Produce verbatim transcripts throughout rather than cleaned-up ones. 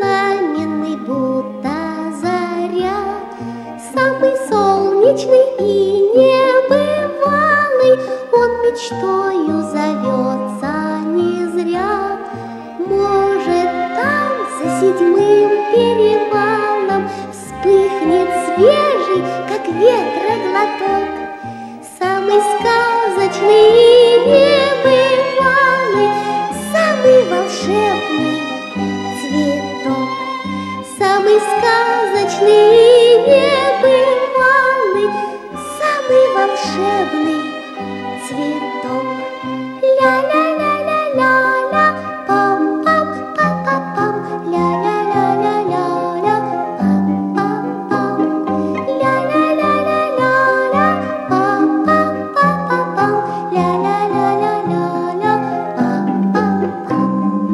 знаменный, будто заря, самый солнечный и небывалый, он мечтою зовется не зря. Может, там за седьмым перевалом вспыхнет свежий, как ветра, глоток, самый сказочный и небывалый, самый волшебный цветок. Самый сказочный и небывалый, самый волшебный цветок. Ля-ля-ля-ля-ля-ля, пам-пам, па-па-пам, ля-ля-ля-ля-ля-ля, пам-пам-пам, ля-ля-ля-ля-ля-ля, пам-пам, па-па-пам, ля-ля-ля-ля-ля-ля, пам-пам-пам.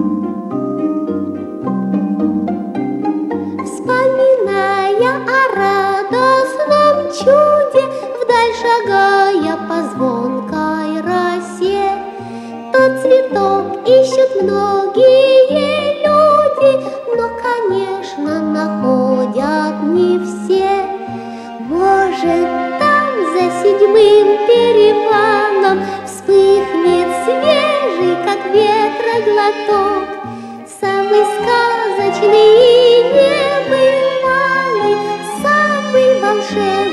Вспоминая о радостном чуде, вдаль шагая по звонкой росе, тот цветок ищут многие люди, но, конечно, находят не все. Может, там за седьмым перевалом вспыхнет свежий, как ветра, глоток, самый сказочный и небывалый, самый волшебный